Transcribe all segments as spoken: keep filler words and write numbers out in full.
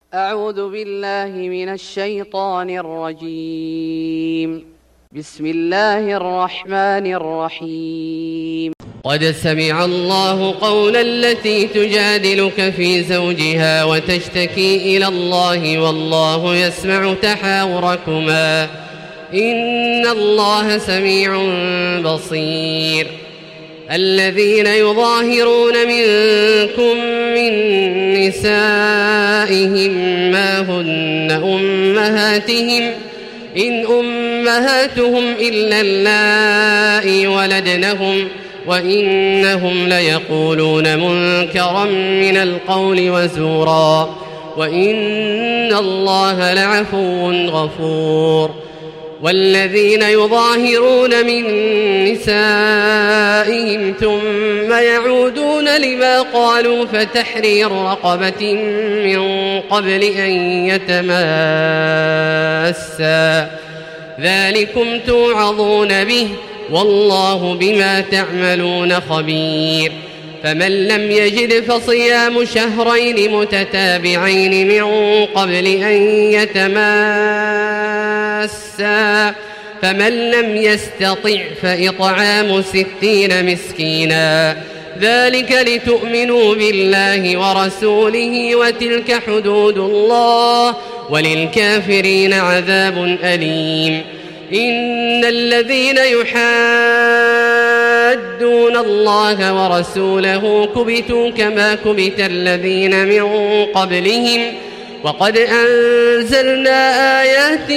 أعوذ بالله من الشيطان الرجيم. بسم الله الرحمن الرحيم. قد سمع الله قول التي تجادلك في زوجها وتشتكي إلى الله والله يسمع تحاوركما إن الله سميع بصير. الذين يظاهرون منكم من نسائهم ما هن أمهاتهم إن أمهاتهم إلا اللائي ولدنهم وإنهم ليقولون منكرا من القول وزورا وإن الله لعفو غفور. والذين يظاهرون من نسائهم ثم يعودون لما قالوا فتحرير رقبة من قبل أن يتماسا ذلكم توعظون به والله بما تعملون خبير. فمن لم يجد فصيام شهرين متتابعين من قبل أن يتماسا فمن لم يستطع فإطعام ستين مسكينا ذلك لتؤمنوا بالله ورسوله وتلك حدود الله وللكافرين عذاب أليم. إن الذين يحادون الله ورسوله كبتوا كما كبت الذين من قبلهم وقد أنزلنا آيات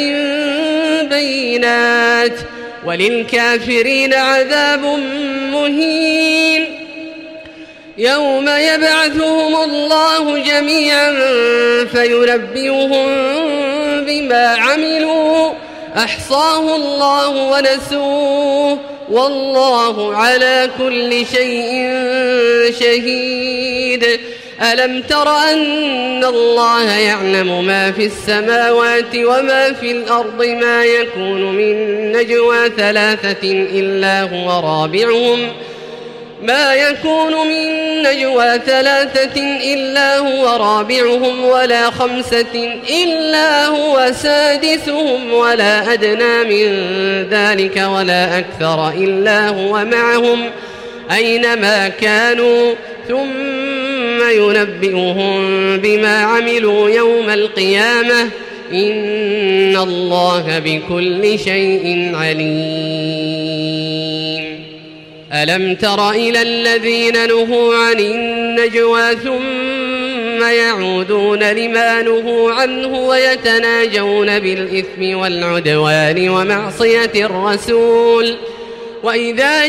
بينات وللكافرين عذاب مهين. يوم يبعثهم الله جميعا فينبئهم بما عملوا أحصاه الله ونسوه والله على كل شيء شهيد. ألم تر أن الله يعلم ما في السماوات وما في الأرض ما يكون من نجوى ثلاثة إلا هو رابعهم ما يكون من نجوى ثلاثة إلا هو رابعهم ولا خمسة إلا هو سادسهم ولا أدنى من ذلك ولا أكثر إلا هو معهم أينما كانوا ثم ينبئهم بما عملوا يوم القيامة إن الله بكل شيء عليم. ألم تر إلى الذين نهوا عن النجوى ثم يعودون لما نهوا عنه ويتناجون بالإثم والعدوان ومعصية الرسول وإذا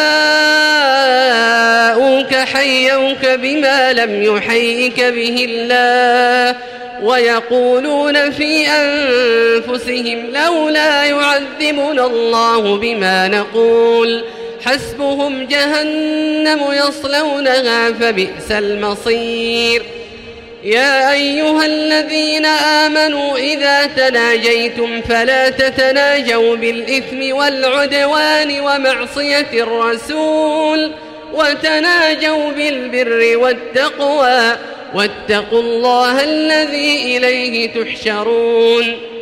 جاءوك حيوك بما لم يحيك به الله ويقولون في أنفسهم لولا يعذبنا الله بما نقول حسبهم جهنم يصلونها فبئس المصير. يا أيها الذين آمنوا إذا تناجيتم فلا تتناجوا بالإثم والعدوان ومعصية الرسول وتناجوا بالبر والتقوى واتقوا الله الذي إليه تحشرون.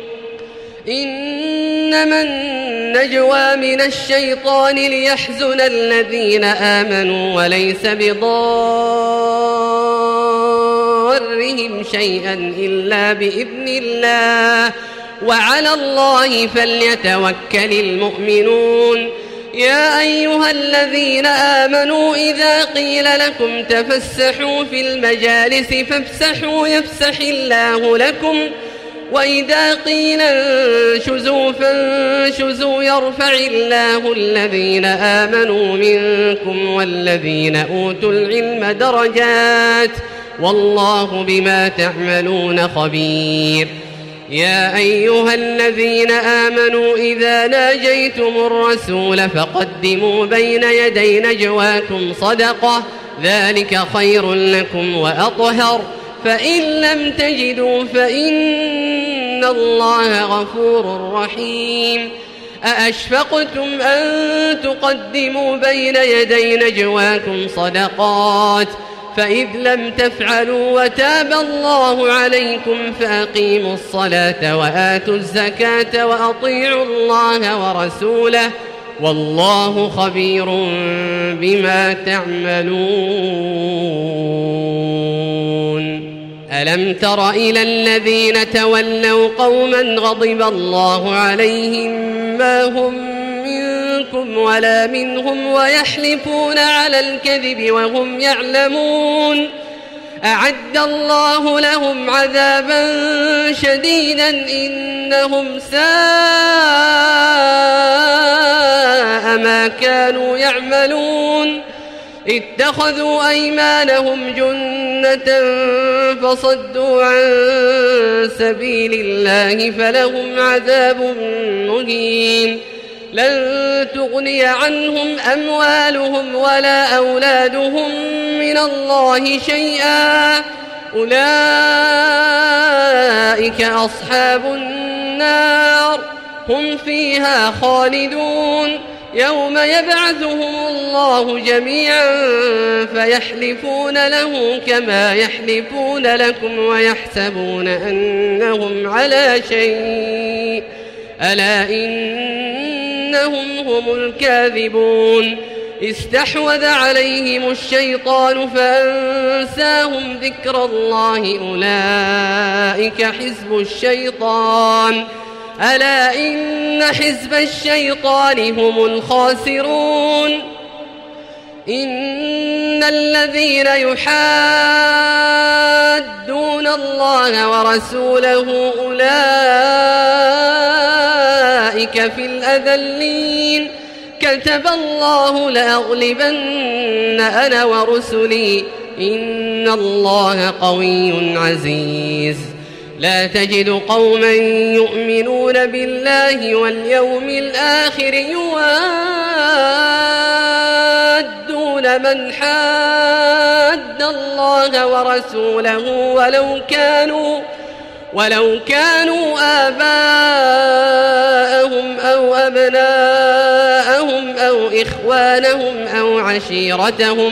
إنما النجوى من الشيطان ليحزن الذين آمنوا وليس بضارهم شيئا إلا بإذن الله وعلى الله فليتوكل المؤمنون. يا أيها الذين آمنوا إذا قيل لكم تفسحوا في المجالس فافسحوا يفسح الله لكم وإذا قيل انشزوا فانشزوا يرفع الله الذين آمنوا منكم والذين أوتوا العلم درجات والله بما تعملون خبير. يا أيها الذين آمنوا إذا ناجيتم الرسول فقدموا بين يدي نجواكم صدقة ذلك خير لكم وأطهر فإن لم تجدوا فإن الله غفور رحيم. أأشفقتم أن تقدموا بين يدي نجواكم صدقات فإذ لم تفعلوا وتاب الله عليكم فأقيموا الصلاة وآتوا الزكاة وأطيعوا الله ورسوله والله خبير بما تعملون. ألم تر إلى الذين تولوا قوما غضب الله عليهم ما هم منكم ولا منهم ويحلفون على الكذب وهم يعلمون أعد الله لهم عذابا شديدا إنهم ساء ما كانوا يعملون. اتخذوا أيمانهم جنة فصدوا عن سبيل الله فلهم عذاب مهين. لن تغني عنهم أموالهم ولا أولادهم من الله شيئا أولئك أصحاب النار هم فيها خالدون. يوم يبعثهم الله جميعا فيحلفون له كما يحلفون لكم ويحسبون أنهم على شيء ألا إنهم هم الكاذبون. استحوذ عليهم الشيطان فأنساهم ذكر الله أولئك حزب الشيطان ألا إن حزب الشيطان هم الخاسرون. إن الذين يحادون الله ورسوله أولئك في الأذلين. كتب الله لأغلبن أنا ورسلي إن الله قوي عزيز. لا تجد قوما يؤمنون بالله واليوم الآخر يوادون من حاد الله ورسوله ولو كانوا ولو كانوا آباءهم أو أبناءهم أو إخوانهم أو عشيرتهم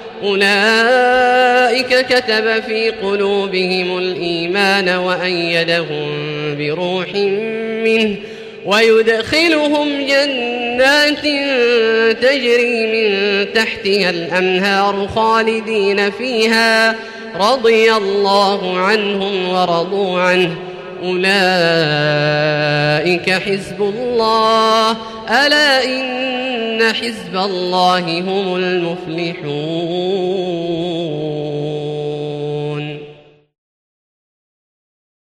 أولئك كتب في قلوبهم الإيمان وأيدهم بروح منه ويدخلهم جنات تجري من تحتها الأنهار خالدين فيها رضي الله عنهم ورضوا عنه أولئك حزب الله ألا إن حزب الله هم المفلحون.